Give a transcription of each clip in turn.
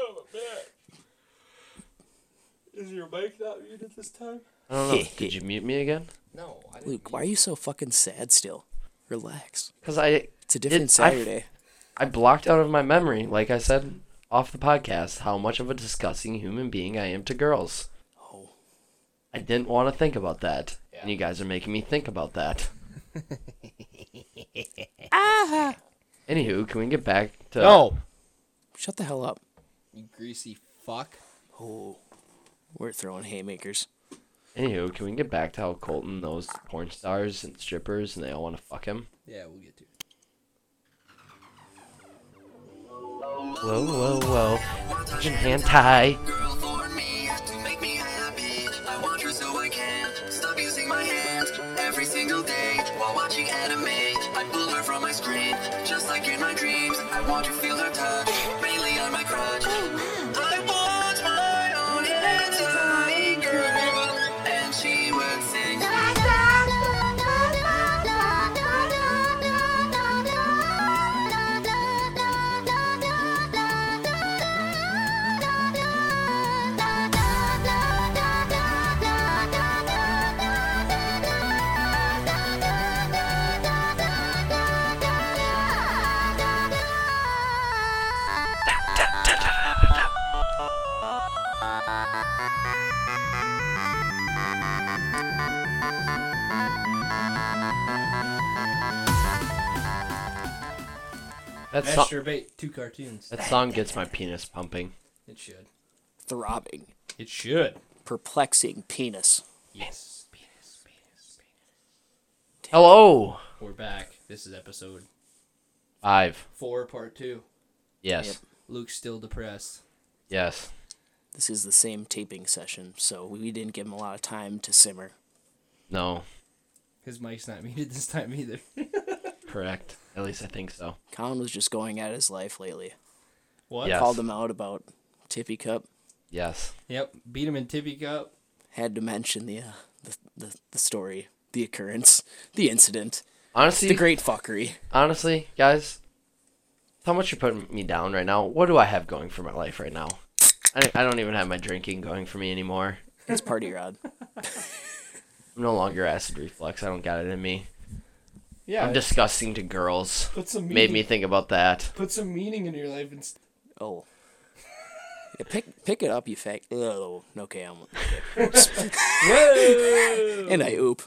Oh, man. Is your mic not muted this time? I don't know. Did you mute me again? No, I didn't. Luke, why are you so fucking sad still? Relax. Because It's a different Saturday. I blocked out of my memory, like I said off the podcast, how much of a disgusting human being I am to girls. Oh. I didn't want to think about that. Yeah. And you guys are making me think about that. Anywho, can we get back to... No! Shut the hell up. You greasy fuck. Oh. We're throwing haymakers. Anywho, can we get back to how Colton knows porn stars and strippers and they all want to fuck him? Yeah, we'll get to it. Whoa, whoa, whoa. Fucking hentai. Girl for me to make me happy. I want her so I can stop using my hands every single day while watching anime. I pull her from my screen just like in my dreams. I want to feel her touch, mainly on my crotch. I want my own hentai girl, and she would sing. Masturbate to cartoons. That song gets my penis pumping. It should. Throbbing. It should. Perplexing penis. Yes. Hello! We're back. This is episode 5. 4, part 2. Yes. Yep. Luke's still depressed. Yes. This is the same taping session, so we didn't give him a lot of time to simmer. No. His mic's not muted this time either. Correct. At least I think so. Colin was just going at his life lately. What? Yeah. Called him out about Tippy Cup. Yes. Yep. Beat him in Tippy Cup. Had to mention the story, the occurrence, the incident, Honestly, the great fuckery. honestly, guys, how much you're putting me down right now? What do I have going for my life right now? I don't even have my drinking going for me anymore. It's party rod. I'm no longer acid reflux. I don't got it in me. Yeah. I'm disgusting to girls. Put some Made me think about that. Put some meaning in your life. Oh. Yeah, pick it up, you fag. Oh, okay, I'm okay. Whoa! And I oop.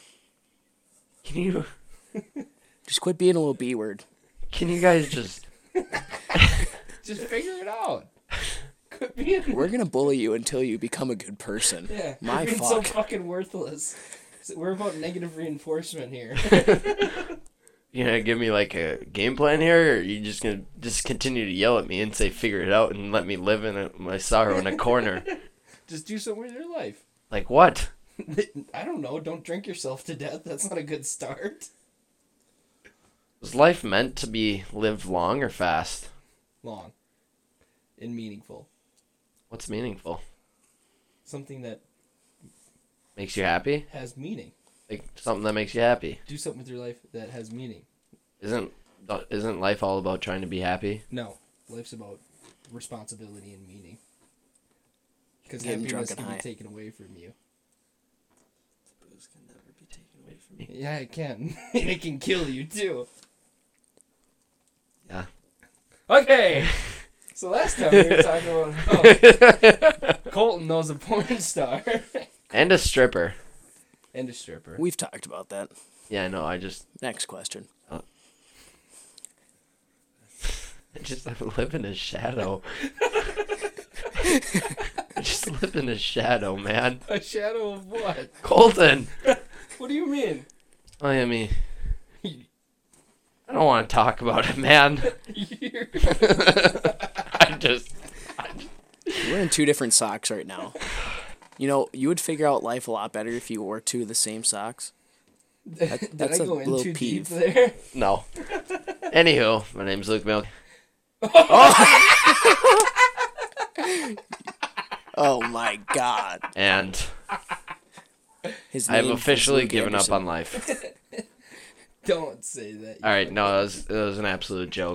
Can you Just quit being a little B word. guys just Just figure it out. Quit being. We're gonna bully you until you become a good person. Yeah. My You're being so fuck. fucking worthless. We're about negative reinforcement here. you gonna give me like a game plan here, or are you just gonna just continue to yell at me and say figure it out and let me live in my sorrow in a corner? Just do something with your life. Like what? I don't know. Don't drink yourself to death. That's not a good start. Was life meant to be lived long or fast? Long. And meaningful. What's meaningful? Something that Makes you happy? has meaning. Like something that makes you happy. Do something with your life that has meaning. Isn't life all about trying to be happy? No. Life's about responsibility and meaning. Because Getting happiness drunk and can be high. taken away from you. Booze can never be taken away from me. Yeah, it can. And it can kill you, too. Yeah. Okay. So last time we were talking about how Colton knows a porn star. And a stripper. And a stripper. We've talked about that. Yeah, I know. I just Next question. live in a shadow. I just live in a shadow, man. A shadow of what? Colton. What do you mean? I mean, I don't want to talk about it, man. You're- I just. We're in two different socks right now. You know, you would figure out life a lot better if you wore two of the same socks. Did that's I a go in little too deep peeve. there? No. Anywho, my name's Luke Milk. Oh my god. And His I have name is officially Luke given Anderson. up on life. Don't say that. All right, no, it was an absolute joke.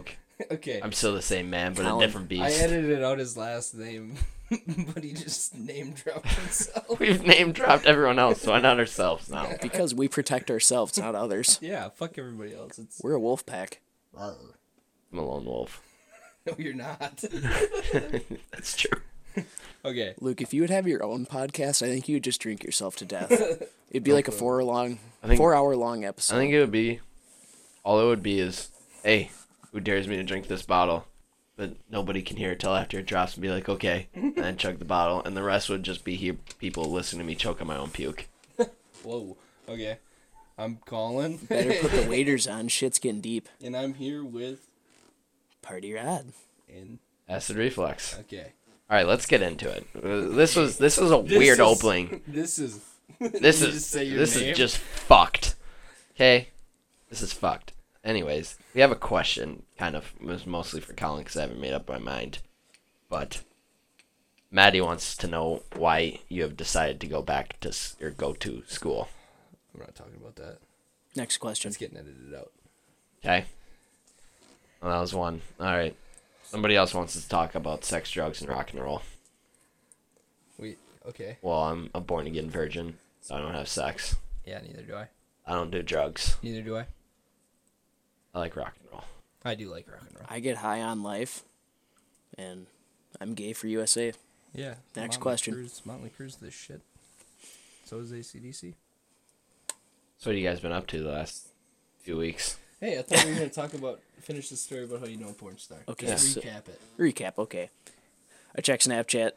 Okay. I'm still the same man, but a Colin. different I beast. edited out his last name, but he just name dropped himself. We've name dropped everyone else, so why not ourselves now? Because we protect ourselves, not others. Yeah, fuck everybody else. It's We're a wolf pack. I'm a lone wolf. no, you're not. That's true. Okay. Luke, if you would have your own podcast, I think you would just drink yourself to death. It'd be like a 4 hour long episode. I think it would be, all it would be is, hey, who dares me to drink this bottle? But nobody can hear it till after it drops and be like, okay, and then chug the bottle. And the rest would just be people listening to me choke on my own puke. Whoa. Okay. I'm Colin. Better put the waiters on. Shit's getting deep. And I'm here with. Party rad. And Acid reflux. okay. All right, let's get into it. This was a weird opening. This is. This You is just say your this name? is just fucked. Okay, this is fucked. Anyways, we have a question. Kind of it was mostly for Colin because I haven't made up my mind. But Maddie wants to know why you have decided to go back to or go to school. I'm not talking about that. Next question. It's getting edited out. Okay. Well, that was one. All right. Somebody else wants to talk about sex, drugs, and rock and roll. Wait. Okay. Well, I'm a born again virgin, so I don't have sex. Yeah. Neither do I. I don't do drugs. Neither do I. I like rock and roll. I do like rock and roll. I get high on life, and I'm gay for USA. Yeah. Next question. Motley Crue's this shit. So is AC/DC. So what have you guys been up to the last few weeks? Hey, I thought we were gonna talk about finish the story about how you know a porn star. Okay, Just so- recap it. Recap, okay. I check Snapchat.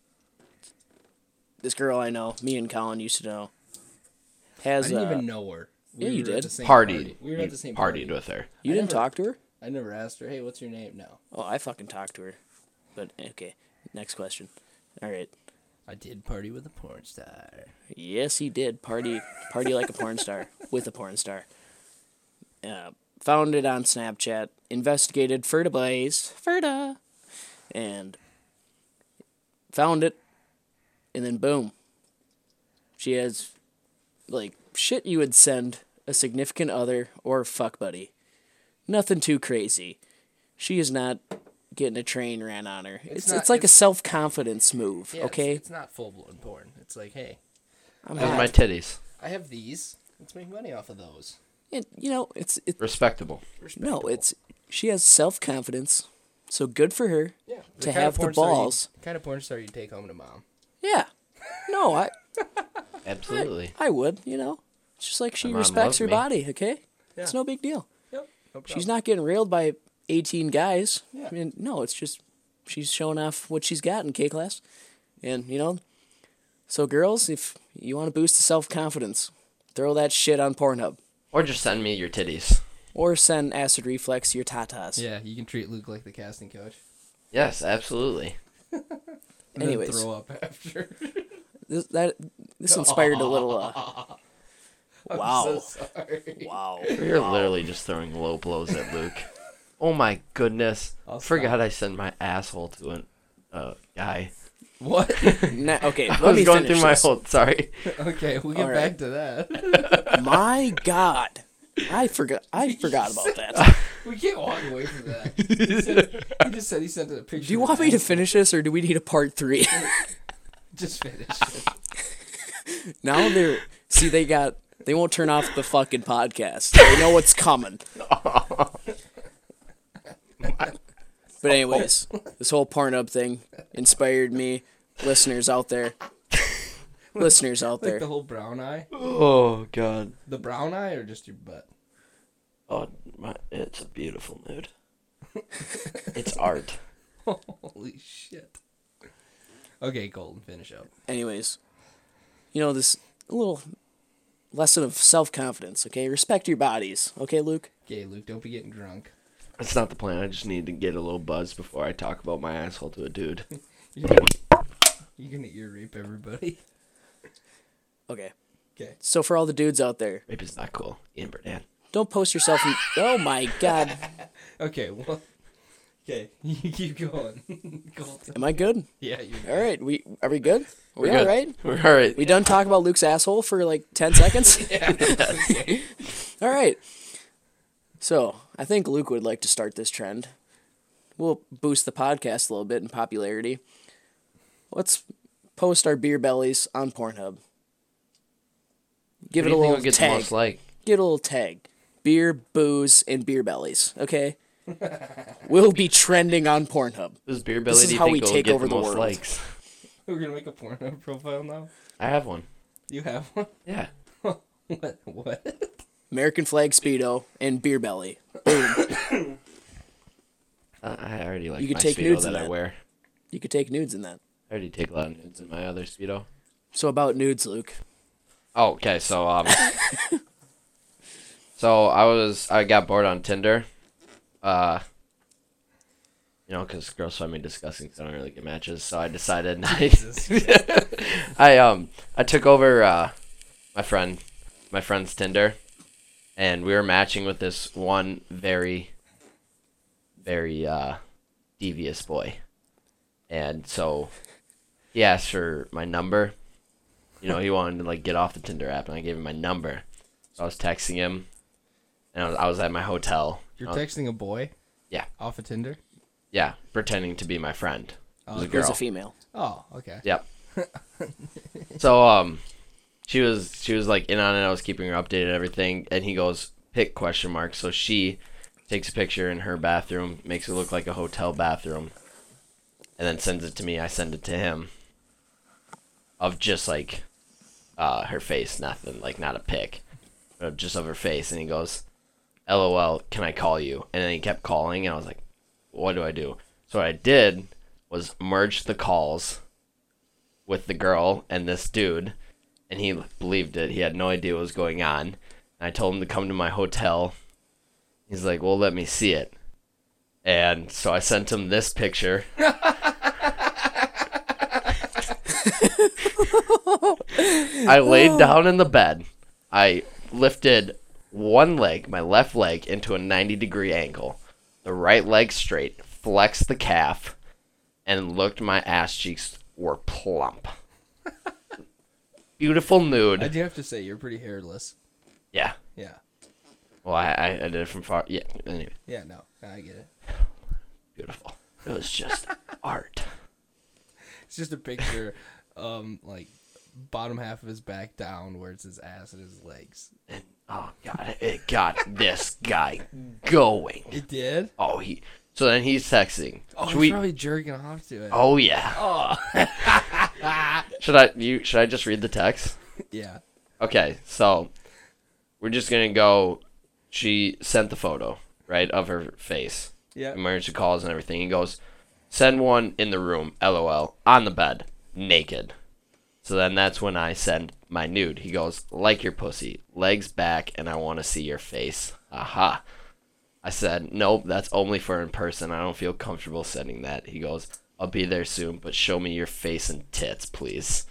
This girl I know, me and Colin used to know, I has didn't even know her. yeah, you were at did. the same Partied. party. We were at the same Partied party. with her. You I didn't never- talk to her? I never asked her, hey, what's your name? No. Oh, I fucking talked to her. But okay, next question. All right. I did party with a porn star. Yes, he did. Party like a porn star with a porn star. Found it on Snapchat. Investigated Ferda Blaze. Ferda. And found it. And then boom. She has, like, shit you would send a significant other or fuck buddy. Nothing too crazy. She is not getting a train ran on her. It's not- like a self-confidence move, Yeah, okay? It's not full-blown porn. It's like, hey, I'm Those are hot. my titties. I have these. Let's make money off of those. And, you know, it's Respectable. Respectable. she has self-confidence, so good for her. Yeah. to have the balls. Kind of porn star you take home to mom. Yeah. No, Absolutely. I would, you know. It's just like she My mom respects loves her me. body, okay? Yeah. It's no big deal. Yep. No problem. She's not getting railed by 18 guys. Yeah. I mean, no, it's just she's showing off what she's got in K-Class. And, you know, so girls, if you want to boost the self-confidence, throw that shit on Pornhub. Or just send me your titties. Or send Acid Reflex your tatas. Yeah, you can treat Luke like the casting coach. Yes, absolutely. And Anyways. then throw up after. This inspired a little, I'm wow. so sorry. Wow. You're literally just throwing low blows at Luke. Oh my goodness. I'll Forgot stop. I sent my asshole to a guy. What? Okay, I let me was going finish through my this. whole... Sorry. Okay, we'll get All back right. to that. My God. I forgot about that. We can't walk away from that. He just said he sent a picture. Do you of want an me to asshole. finish this, or do we need a part 3? Just finish it. Now they won't turn off the fucking podcast. They know what's coming. But anyways, this whole Pornhub thing inspired me. Listeners out there. Like the whole brown eye? Oh, God. The brown eye or just your butt? Oh, it's a beautiful mood. It's art. Holy shit. Okay, Colton, finish up. Anyways, you know, this little lesson of self-confidence, okay? Respect your bodies, okay, Luke? Okay, Luke, don't be getting drunk. That's not the plan. I just need to get a little buzz before I talk about my asshole to a dude. You're gonna ear rape everybody. Okay. Okay. So for all the dudes out there, Rape is not cool. Ian Burnett. don't post yourself in... Oh, my God. Okay, well. Okay, you keep going. Colton. Am I good? Yeah, you're All right, are we good? Are we We're all good. right? We're all right. We done talking about Luke's asshole for like 10 seconds? Okay. All right. So, I think Luke would like to start this trend. we'll boost the podcast a little bit in popularity. Let's post our beer bellies on Pornhub. Give What it do a you think little would get the tag. most like? Get a little tag. Beer, booze, and beer bellies. Okay. We'll be trending on Pornhub. Whose beer belly is do you how think we will take get over the the most world. likes? We're gonna make a porno profile now. I have one. You have one? Yeah. What? American flag speedo and beer belly. Boom. I already like You could my take Speedo nudes in that I that. wear. You could take nudes in that. I already take a lot of nudes in my other Speedo. So about nudes, Luke. Oh, okay. So I got bored on Tinder. Because girls find me disgusting because I don't really get matches. So I decided I took over my friend's Tinder, and we were matching with this one very, very devious boy, and so he asked for my number. He wanted to like get off the Tinder app, and I gave him my number. So I was texting him, and I was at my hotel. You're texting a boy? Yeah. Off of Tinder? Yeah, pretending to be my friend. It was a It was girl. a female. Oh, okay. Yep. So she was like in on it. I was keeping her updated and everything, and he goes pick ? So she takes a picture in her bathroom, makes it look like a hotel bathroom, and then sends it to me. I send it to him of just like her face, nothing, like not a pic, but just of her face, and he goes, LOL, can I call you? And then he kept calling, and I was like, what do I do? So what I did was merge the calls with the girl and this dude, and he believed it. He had no idea what was going on. And I told him to come to my hotel. He's like, well, let me see it. And so I sent him this picture. I laid down in the bed. I lifted one leg, my left leg, into a 90-degree angle. The right leg straight, flexed the calf, and looked. My ass cheeks were plump. Beautiful nude. I do have to say, you're pretty hairless. Yeah. Yeah. Well, I did it from far. Yeah. Anyway, Yeah, no. I get it. beautiful. It was just art. It's just a picture, like, bottom half of his back down where it's his ass and his legs. And oh god, it got this guy going. It did? Oh, So then he's texting. Oh, Should he's we? probably jerking off to it. Oh yeah. Oh. Should I just read the text? Yeah. Okay, so we're just gonna go. She sent the photo, right, of her face. Yeah. Emergency calls and everything. He goes, send one in the room, LOL, on the bed, naked. So then that's when I send my nude. He goes, like your pussy, legs back, and I want to see your face. Aha. I said, nope, that's only for in person. I don't feel comfortable sending that. He goes, I'll be there soon, but show me your face and tits, please.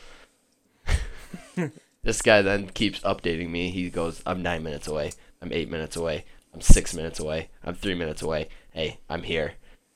This guy then keeps updating me. He goes, I'm 9 minutes away. I'm 8 minutes away. I'm 6 minutes away. I'm 3 minutes away. Hey, I'm here.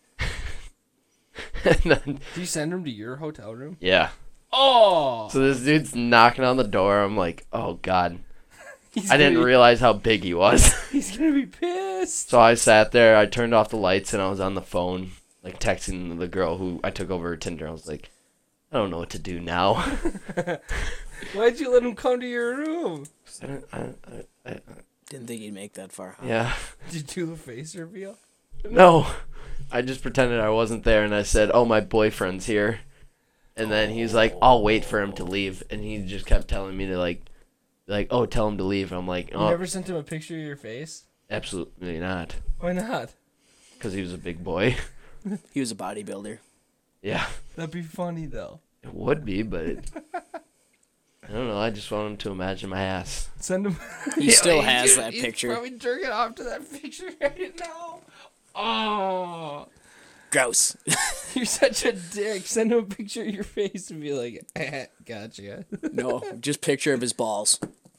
And then, Did you send him to your hotel room? yeah. Oh! So this dude's knocking on the door. I'm like, oh, God. He's I didn't gonna be- realize how big he was. He's gonna be pissed. So I sat there. I turned off the lights, and I was on the phone, like, texting the girl who I took over her Tinder. I was like, I don't know what to do now. Why'd you let him come to your room? Didn't think he'd make that far. Huh? Yeah. Did you do a face reveal? No. I just pretended I wasn't there, and I said, oh, my boyfriend's here. And then he's like, I'll wait for him to leave. And he just kept telling me to, like, oh, tell him to leave. I'm like, You oh, never sent him a picture of your face? absolutely not. Why not? Because he was a big boy. He was a bodybuilder. Yeah. That'd be funny, though. It would be, but I don't know. I just want him to imagine my ass. Send him. He still he's has gonna- that he's picture. probably jerking off to that picture right now. Oh. Gross. You're such a dick. Send him a picture of your face and be like, gotcha. No, just picture of his balls.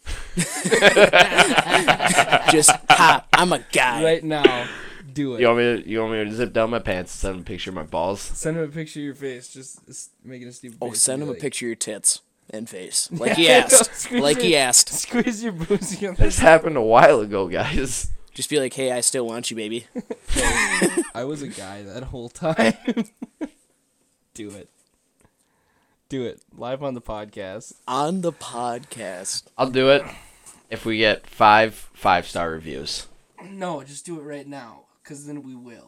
Just, ha, I'm a guy. Right now. Do it. You want me to zip down my pants and send him a picture of my balls? Send him a picture of your face. Just making a stupid Oh, face. send and him be a like, picture of your tits and face. Like he Yeah, asked. squeeze Like he your- asked. Squeeze your boobs together. This happened a while ago, guys. Just be like, hey, I still want you, baby. I was a guy that whole time. Do it. Do it. Live on the podcast. On the podcast. I'll do it if we get 5 5-star reviews. No, just do it right now, because then we will.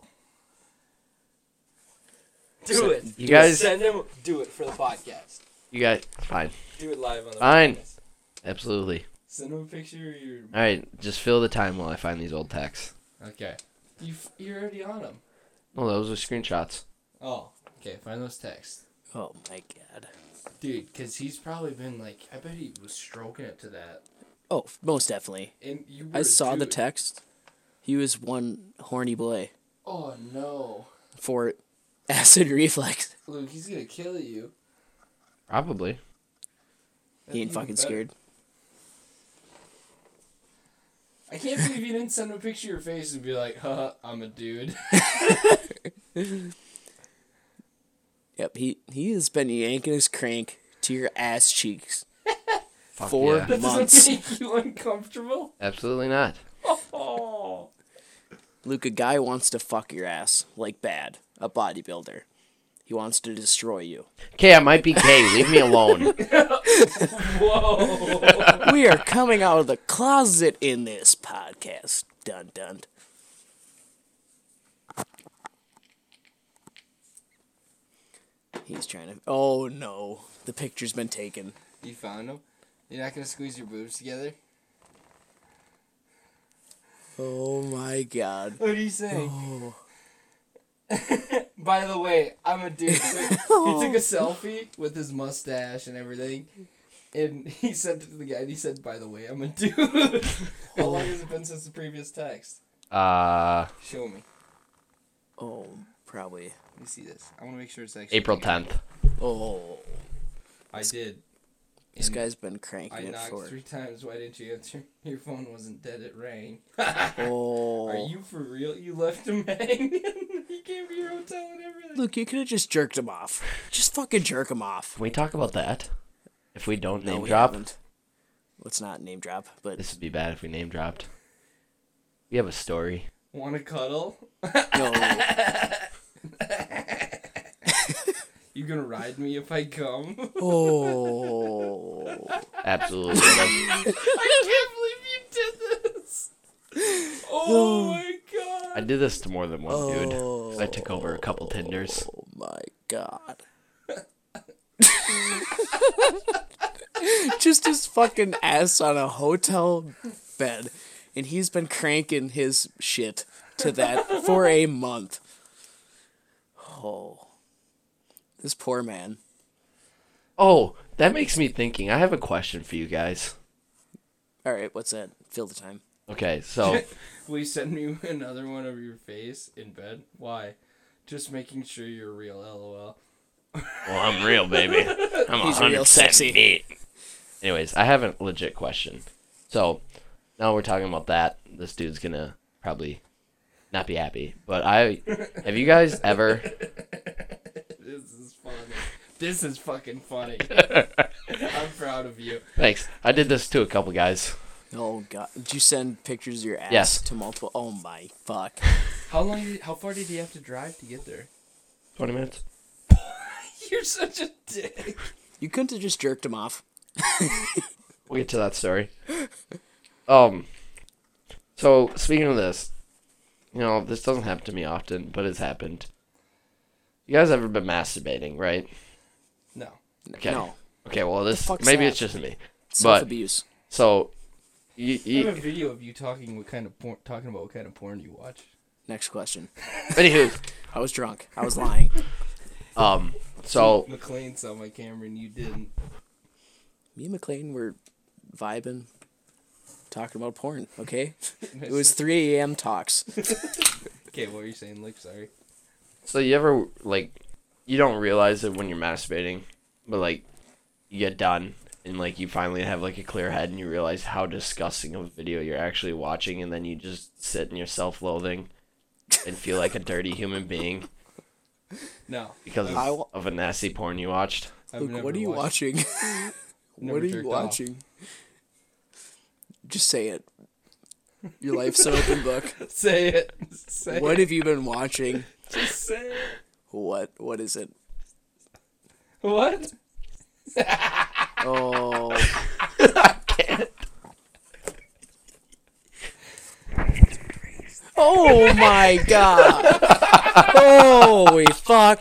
Do it. You guys, Send him. Do it for the podcast. fine. Do it live on the Fine. podcast. Absolutely. Send him a picture of your... All right, just fill the time while I find these old texts. Okay. You're already on them. Oh, those are screenshots. Oh, okay. Find those texts. Oh, my God. Dude, because he's probably been like... I bet he was stroking it to that. Oh, most definitely. And you were I a saw the dude. text. He was one horny boy Oh, no. for acid reflex. Luke, he's going to kill you. Probably. He ain't That's even fucking better. scared. I can't believe you didn't send him a picture of your face and be like, haha, I'm a dude. Yep, he has been yanking his crank to your ass cheeks. Fuck 4 yeah. That months. doesn't make you uncomfortable? Absolutely not. Oh. Luke, a guy wants to fuck your ass, like bad. A bodybuilder. He wants to destroy you. Okay, I might be gay. Leave me alone. Whoa. We are coming out of the closet in this podcast. Dun dun. He's trying to. Oh no, the picture's been taken. You found him? You're not going to squeeze your boobs together? Oh my God. What are you saying? Oh. By the way, I'm a dude. So he took a selfie with his mustache and everything. And he sent it to the guy and he said, by the way, I'm a dude. How long has it been since the previous text? Show me. Oh, probably. Let me see this. I want to make sure it's actually... April 10th. Oh, I did. this And guy's been I cranking it knocked for. 3 times. Why didn't you answer? Your phone wasn't dead. It rang. Oh. Are you for real? You left him hanging? He came to your hotel and everything. Look, you could have just jerked him off. Just fucking jerk him off. Can we talk about that? If we don't No, name we drop? haven't. Let's not name drop, but This would be bad if we name dropped. We have a story. Want to cuddle? no. You gonna ride me if I come? Oh. Absolutely. I can't believe you did this. Oh my god. I did this to more than one dude. I took over a couple Tinders. Oh my God. Just his fucking ass on a hotel bed, and he's been cranking his shit to that for a month. Oh. This poor man. Oh, that makes me thinking. I have a question for you guys. Alright, what's that? Fill the time. Okay, so Will you send me another one of your face in bed? Why? Just making sure you're real, lol. well, I'm real, baby. I'm He's real 100% sexy. neat. Anyways, I have a legit question. So now we're talking about that. This dude's gonna probably not be happy. But have you guys ever? This is funny. This is fucking funny. I'm proud of you. Thanks. I did this to a couple guys. Oh god. Did you send pictures of your ass Yes. to multiple? Oh my fuck. How far did he have to drive to get there? 20 minutes. You're such a dick. You couldn't have just jerked him off. We'll get to that story. So speaking of this, this doesn't happen to me often, but it's happened. You guys ever been masturbating, right? No. Okay. No. Okay, well fuck's maybe that? it's just me. Self-abuse. So I have a you video of you talking about what kind of porn you watch. Next question. anywho, I was drunk. I was lying. so McLean saw my camera and you didn't. Me and McLean were vibing, talking about porn, okay? It was 3 a.m. talks. Okay, what were you saying, Luke? Sorry. So you ever, you don't realize it when you're masturbating, but, you get done, and, you finally have, a clear head, and you realize how disgusting of a video you're actually watching, and then you just sit in your self-loathing and feel like a dirty human being No. because I- of a nasty porn you watched. I've Look, never what are you watched- watching? never What are you jerked off. watching? Just say it. Your life's an open book. Say it. Say What it. have you been watching? Just say it. What is it? What? Oh, I can't. oh my god! Holy fuck!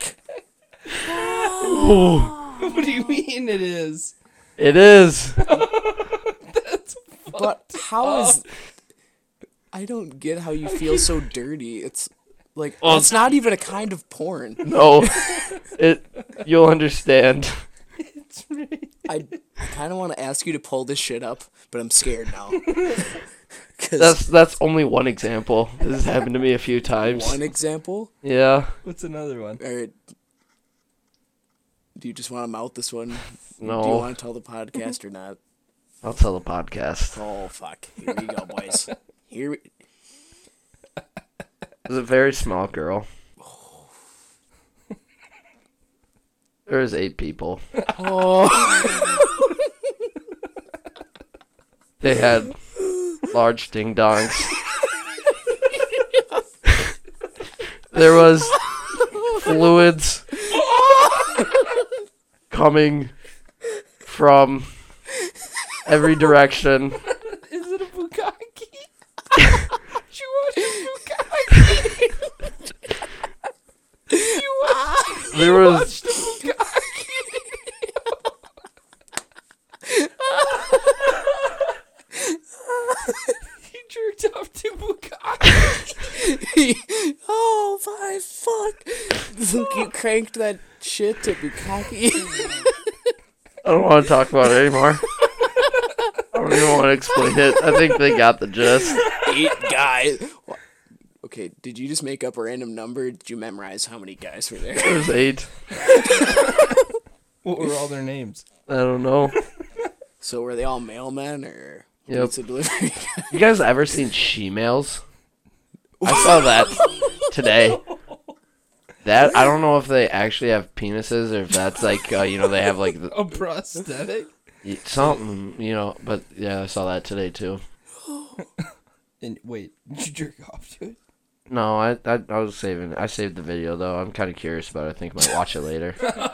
What do you mean it is? It is. That's But how is? I don't get how you feel so dirty. It's like it's not even a kind of porn. No. You'll understand. I kind of want to ask you to pull this shit up, but I'm scared now. 'Cause That's only one example. This has happened to me a few times. one example. Yeah. What's another one? All right. Do you just want to mouth this one? No. Do you want to tell the podcast or not? I'll tell the podcast. Oh fuck! Here we go, boys. Here we. It was a very small girl. There was 8 people. Oh. They had large ding dongs. There was fluids coming from every direction. Is it a bukkake? Did you watch a bukkake? There was He jerked off to bukkake. Oh my fuck! Luke, you cranked that shit to bukkake. I don't want to talk about it anymore. I don't even want to explain it. I think they got the gist. 8 guys. Okay, did you just make up a random number? Did you memorize how many guys were there? There was 8. What were all their names? I don't know. So were they all mailmen or Yep. pizza delivery? You guys ever seen she-males? I saw that today. That I don't know if they actually have penises or if that's like they have like A prosthetic? something but yeah, I saw that today too. And wait, did you jerk off to it? No, I was saving. I saved the video though. I'm kind of curious about it. I think I might watch it later.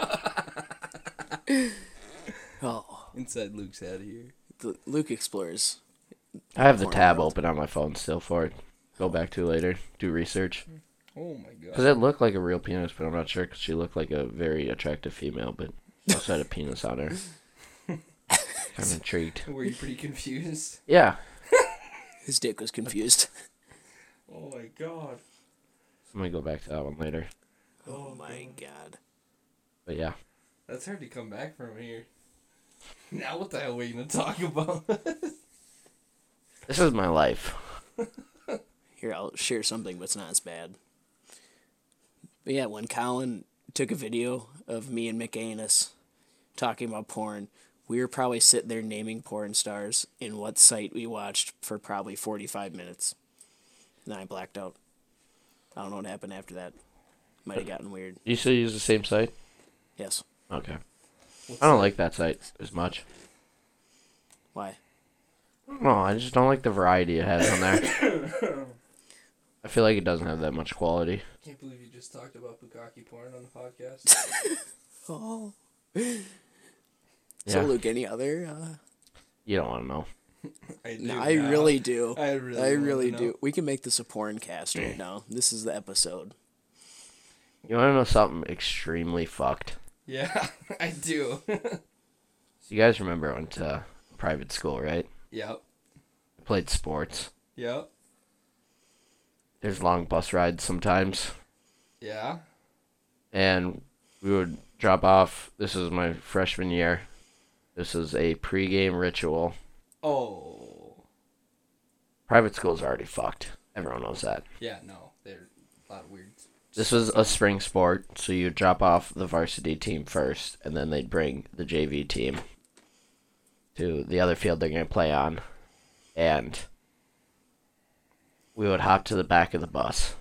Oh, Inside Luke's head here. the Luke explores. I have the Porn tab world. open on my phone still for it. Go back to later. Do research. Oh my god. Because it looked like a real penis, but I'm not sure because she looked like a very attractive female, but also had a penis on her. Kind of intrigued. Were you pretty confused? Yeah. His dick was confused. Oh my god. I'm going to go back to that one later. Oh my god. But yeah. That's hard to come back from here. Now what the hell are we gonna talk about? This is my life. Here, I'll share something, but it's not as bad. But yeah, when Colin took a video of me and Mick Anus talking about porn, we were probably sitting there naming porn stars in what site we watched for probably 45 minutes. And then I blacked out. I don't know what happened after that. Might have gotten weird. You still use the same site? Yes. Okay. I don't like that site as much. Why? No, I just don't like the variety it has on there. I feel like it doesn't have that much quality. Can't believe you just talked about bukkake porn on the podcast. Oh. Yeah. So, Luke, any other? You don't want to know. I do No, I now. really do. I really wanna know. do. We can make this a porn cast right now. This is the episode. You want to know something extremely fucked? Yeah, I do. So you guys remember I went to private school, right? Yep. I played sports. Yep. There's long bus rides sometimes. Yeah. And we would drop off. This is my freshman year. This is a pregame ritual. Oh. Private school's already fucked. Everyone knows that. Yeah, no. They're a lot of weird. This was a spring sport, so you drop off the varsity team first, and then they'd bring the JV team to the other field they're going to play on. And we would hop to the back of the bus.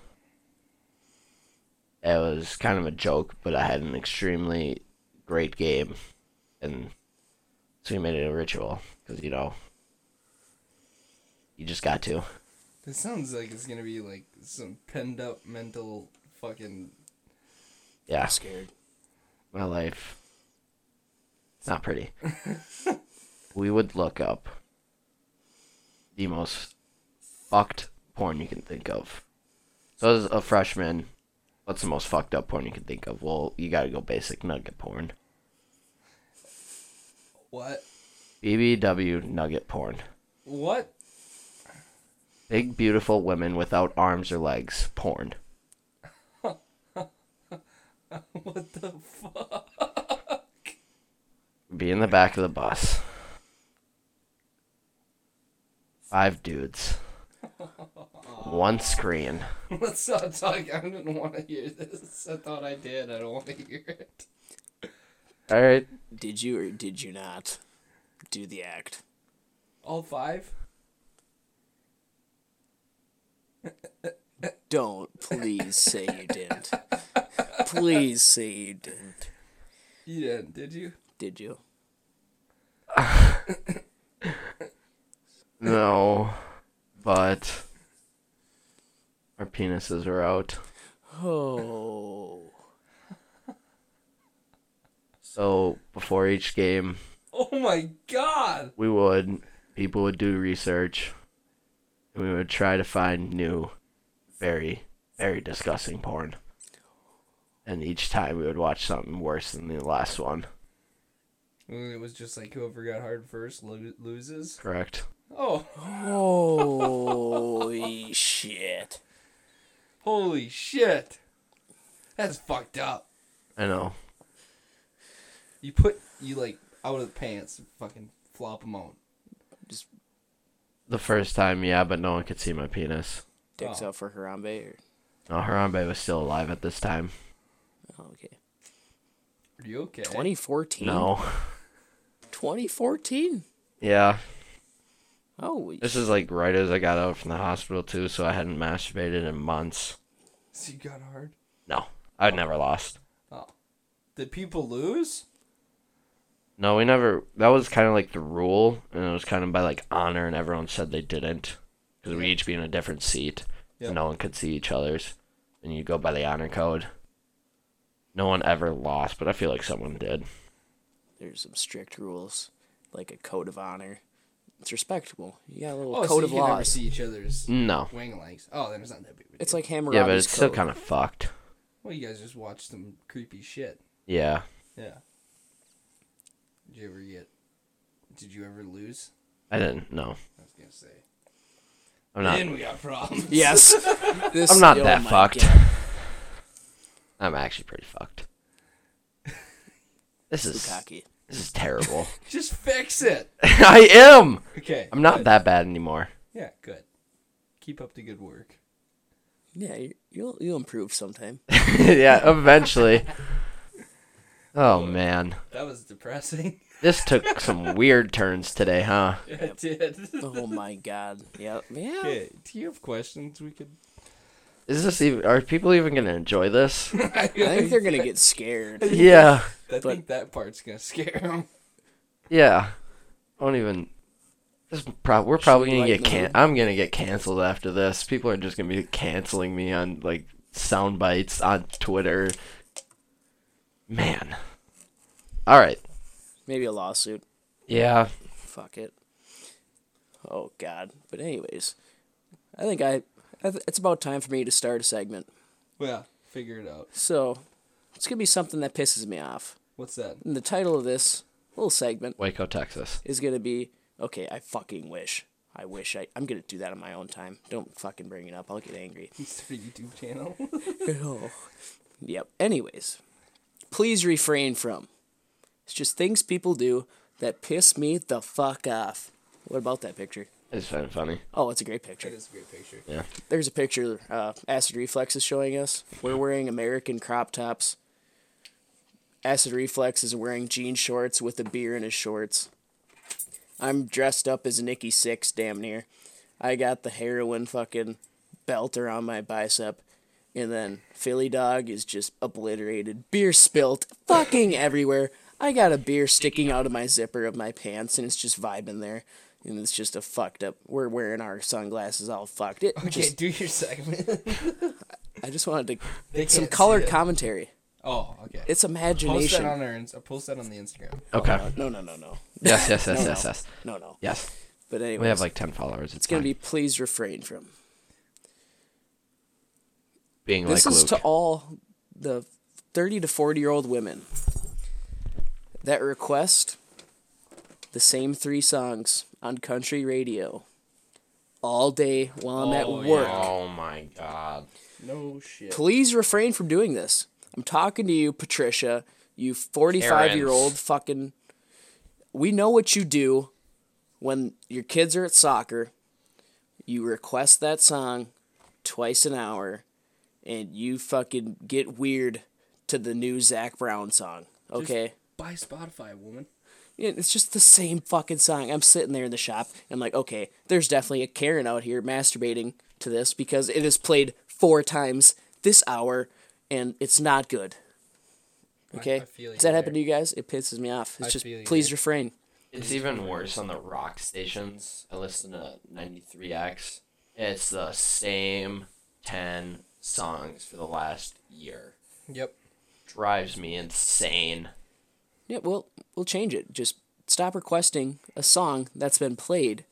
It was kind of a joke, but I had an extremely great game. And so we made it a ritual, because, you just got to. This sounds like it's gonna be like some penned up mental fucking. Yeah, I'm scared. my life. It's not pretty. We would look up the most fucked porn you can think of. So as a freshman, what's the most fucked up porn you can think of? Well, you gotta go basic nugget porn. What? BBW nugget porn. What? Big, beautiful women without arms or legs porn. What the fuck? Be in the back of the bus. 5 dudes. One screen. Let's not talk. I didn't want to hear this. I thought I did. I don't want to hear it. Alright. Did you or did you not do the act? All 5? Don't please say you didn't. Please say you didn't. You didn't, did you? Did you? No. But our penises are out. Oh. So before each game, Oh my god! people would do research, and we would try to find new, very, very disgusting porn. And each time we would watch something worse than the last one. It was just like whoever got hard first loses. Correct. Oh, Holy shit. holy shit! That's fucked up. I know. You like out of the pants and fucking flop them out. The first time, yeah, but no one could see my penis. Dicks Oh. out for Harambe or No, Harambe was still alive at this time. oh, okay. Are you okay? 2014? No. 2014? Yeah. Oh, This is like right as I got out from the hospital too, so I hadn't masturbated in months. So you got hard? No, I'd never lost. Oh. Did people lose? No, we never. That was kind of like the rule, and it was kind of by like honor, and everyone said they didn't, because we each be in a different seat, Yep. and no one could see each other's, and you go by the honor code. No one ever lost, but I feel like someone did. there's some strict rules, like a code of honor. It's respectable. You got a little Oh, so code you of can never laws. see each other's No. wing legs. Oh, then it's not that big of a It's deal. like Hammurabi's Yeah, but it's still code. kind of fucked. Well, you guys just watched some creepy shit. Yeah. Yeah. Did you ever lose? I didn't. No. I was gonna say. I'm not. Then we got problems. Yes. This, I'm not oh that my fucked. God. I'm actually pretty fucked. This is Bukkake. terrible. Just fix it. I am. Okay. I'm not good. that bad anymore. Yeah, good. Keep up the good work. Yeah, you'll improve sometime. Yeah, eventually. Oh man, That was depressing. this took some weird turns today, huh? It did. Oh my God. Yep. Yeah. Okay. Do you have questions we could? Is this even? Are people even gonna enjoy this? I think they're gonna get scared. Yeah, I think that part's gonna scare them. yeah. I don't even. We're probably we gonna lighten get the mood? I'm gonna get canceled after this. People are just gonna be canceling me on like sound bites on Twitter. Man. All right. Maybe a lawsuit. Yeah. Fuck it. Oh God. But anyways, I think it's about time for me to start a segment. Well, figure it out. So it's gonna be something that pisses me off. What's that? And the title of this little segment Waco, Texas. is gonna be, okay, I fucking wish. I'm gonna do that on my own time. Don't fucking bring it up. I'll get angry. Start a YouTube channel. Oh. Yep. Anyways, please refrain from. It's just things people do that piss me the fuck off. What about that picture? It's kind of funny. Oh, it's a great picture. That is a great picture. Yeah. There's a picture Acid Reflex is showing us. We're wearing American crop tops. Acid Reflex is wearing jean shorts with a beer in his shorts. I'm dressed up as Nikki Sixx, damn near. I got the heroin fucking belt around my bicep. And then Philly Dog is just obliterated. Beer spilt fucking everywhere. I got a beer sticking out of my zipper of my pants, and it's just vibing there. And it's just a fucked up. We're wearing our sunglasses all fucked. It Okay, just, do your segment. I just wanted They to some can't see colored it. commentary. Oh, okay. It's Post that imagination. on post that on the Instagram. Okay. No. Yes. No. Yes. But anyway, We have like 10 followers. it's gonna be please refrain from. being This like is Luke. to all the 30 to 40-year-old women that request the same 3 songs on country radio all day while I'm at Oh, work. yeah. Oh my god. No shit. Please refrain from doing this. I'm talking to you, Patricia, you 45-year-old fucking... We know what you do when your kids are at soccer. You request that song twice an hour, and you fucking get weird to the new Zach Brown song, okay? Buy Spotify, woman. Yeah, it's just the same fucking song. I'm sitting there in the shop, and I'm like, okay, there's definitely a Karen out here masturbating to this because it is played 4 times this hour, and it's not good. Okay? I feel you Does that happen to there. you guys? It pisses me off. It's I just, feel you please there. refrain. It's even worse on the rock stations. I listen to 93X. It's the same 10 songs for the last year. Yep. Drives me insane. Yeah, well, we'll change it. Just stop requesting a song that's been played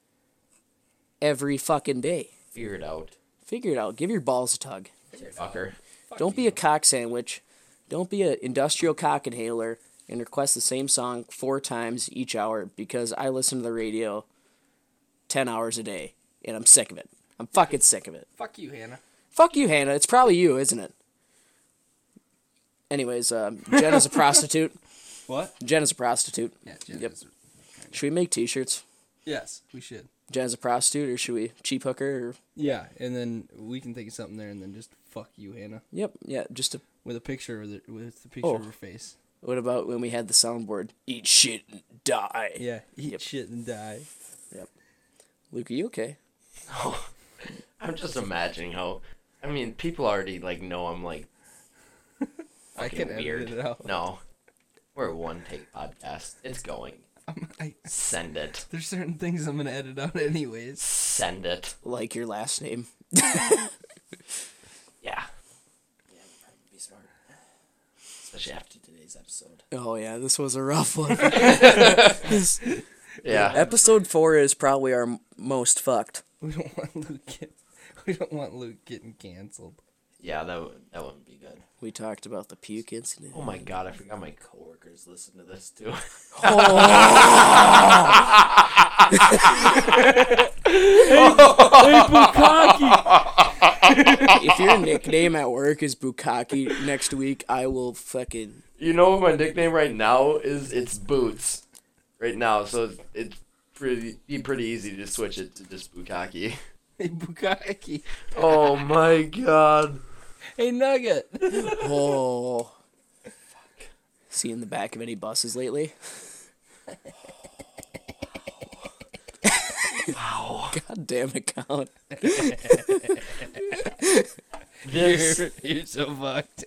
every fucking day. Figure it out, Figure it out. Give your balls a tug. fucker. Don't be a cock sandwich. Don't be an industrial cock inhaler and request the same song 4 times each hour because I listen to the radio 10 hours a day and I'm sick of it. I'm fucking sick of it. Fuck you, Hannah. Fuck you, Hannah. It's probably you, isn't it? Anyways, Jen is a prostitute. What? Jen is a prostitute. Yeah, Jen Yep. is- Should we make t-shirts? Yes, we should. Jen is a prostitute, or should we cheap hook her? Or... Yeah, and then we can think of something there, and then just fuck you, Hannah, Yep, yeah, just a... with a picture of the picture Oh. of her face. What about when we had the soundboard? Eat shit and die. Yeah, eat Yep. shit and die. Luke, are you okay? I'm just imagining how. I mean, people already like know I'm like I fucking can weird. edit it out. No, we're a one take podcast. It's going. Send it. There's certain things I'm gonna edit out anyways. Send it. Like your last name. Yeah. Be smart. Especially after today's episode. Oh yeah, this was a rough one. Yeah. Episode 4 is probably our most fucked. We don't want Luke getting canceled. Yeah, that wouldn't be good. We talked about the puke incident. Oh my god, I forgot my coworkers listen to this too. If your nickname at work is Bukaki, next week I will fucking... You know what my nickname right now is? It's Boots. Right now, so it's pretty easy to switch it to just Bukaki. Hey, Bukaki. Oh my god. Hey, Nugget. Oh. Fuck. See in the back of any buses lately? Wow. God damn it, Colin. You're so fucked.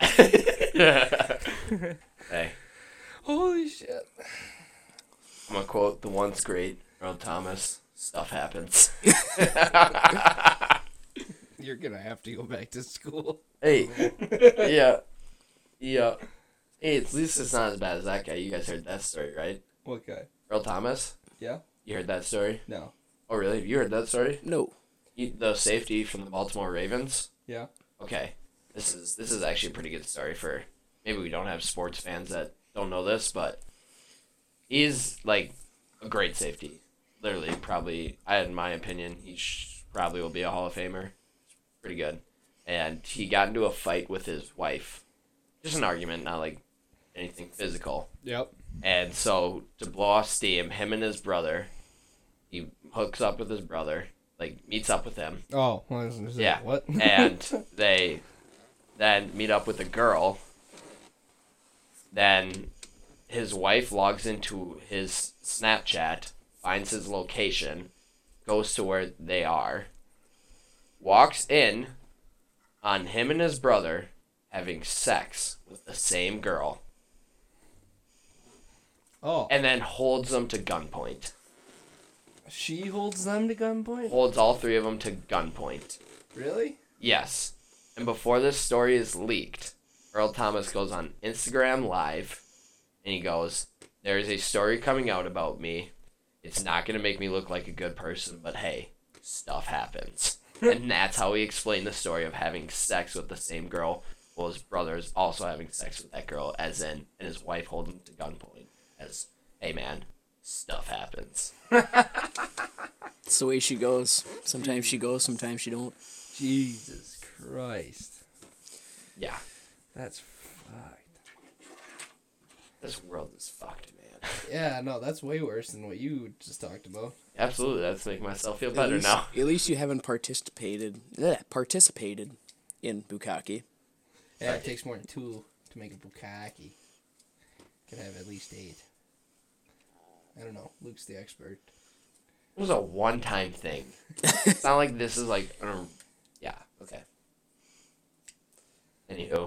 Hey, Holy shit. I'm gonna quote the once great Earl Thomas. Stuff happens. You're gonna have to go back to school. Hey, yeah. Hey, at least it's not as bad as that guy. You guys heard that story, right? What guy? Earl Thomas? Yeah? You heard that story? No. Oh, really? You heard that story? No. The safety from the Baltimore Ravens? Yeah? Okay. This is actually a pretty good story for... Maybe we don't have sports fans that don't know this, but... He's, like, a great safety. Literally, probably... in my opinion, he probably will be a Hall of Famer. Pretty good. And he got into a fight with his wife. Just an argument, not, like, anything physical. Yep. And so, to blow off steam, him and his brother, he hooks up with his brother, like, meets up with him. Oh, well, I was gonna say, Yeah. what? And they then meet up with a girl. Then his wife logs into his Snapchat, finds his location, goes to where they are, walks in on him and his brother having sex with the same girl, Oh. and then holds them to gunpoint. She holds them to gunpoint? Holds all 3 of them to gunpoint. Really? Yes. And before this story is leaked, Earl Thomas goes on Instagram Live, and he goes, "There is a story coming out about me. It's not going to make me look like a good person, but hey, stuff happens." And that's how he explained the story of having sex with the same girl, while his brother's also having sex with that girl, as in, and his wife holding him to gunpoint, as, "Hey man, stuff happens." It's the way she goes. Sometimes she goes, sometimes she don't. Jesus Christ. Yeah. That's fucked. This world is fucked, man. Yeah, no, that's way worse than what you just talked about. Absolutely, that's making myself feel better now. At least you haven't participated in bukkake. Yeah, it takes more than 2 to make a bukkake. Could have at least 8. I don't know. Luke's the expert. It was a one-time thing. It's not like this is like, yeah, okay. Anywho.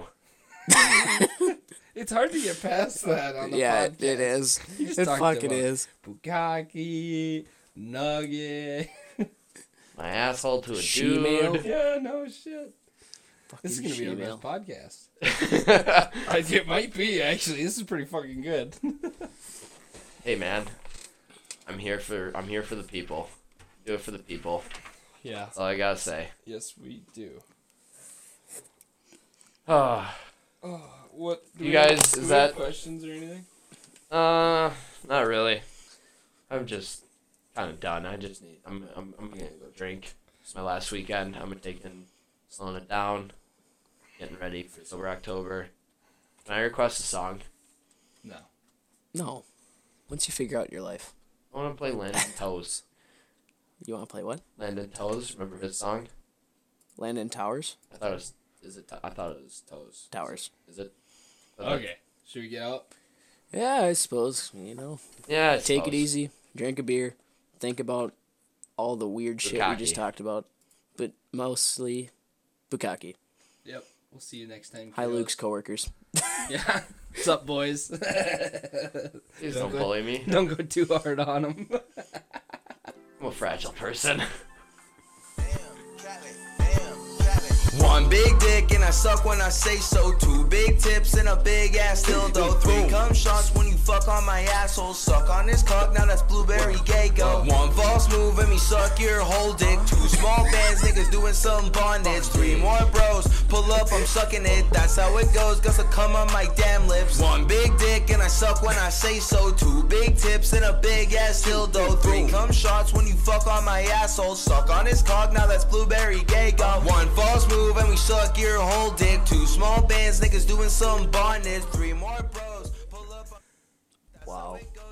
It's hard to get past that on the Yeah, podcast. it is. You just It talked fucking about is. Bukkake, nugget. My asshole to a She-male. dude. Yeah, no shit. Fucking This is gonna be our she-male. best podcast. It might be, actually. This is pretty fucking good. Hey man, I'm here for the people. Do it for the people. Yeah. That's all I gotta say. Yes, we do. What? Do You we have- guys, do is we have that- questions or anything? Not really. I'm just kind of done. I'm gonna go drink. It's my last weekend. I'm slowing it down, getting ready for Sober October. Can I request a song? No. No. Once you figure out your life. I want to play Landon Toes. You want to play what? Landon Toes. Remember his song? Landon Towers? I thought it was. I thought it was Toes. Towers. Is it? Okay. Should we get out? Yeah, I suppose. You know, Yeah. I take it suppose. easy. Drink a beer. Think about all the weird shit we just Bukkake. talked about. But mostly bukkake. Yep. We'll see you next time. Hi, kiddos. Luke's coworkers. Yeah. What's up, boys? Please don't bully me. Don't go too hard on them. I'm a fragile person. One big dick and I suck when I say so. 2 big tips and a big ass dildo. 3 cum shots when you fuck on my asshole. Suck on his cock, now that's blueberry gay go. 1 false move and me suck your whole dick. 2 small bands, niggas doing some bondage. 3 more bros, pull up, I'm sucking it. That's how it goes, got some cum on my damn lips. 1 big dick and I suck when I say so. 2 big tips and a big ass dildo. 3 cum shots when you fuck on my asshole. Suck on his cock, now that's blueberry gay go. 1 false move and we suck your whole dick. 2 small bands, niggas doing some bondage. 3 more bros, pull up. That's Wow. how it goes.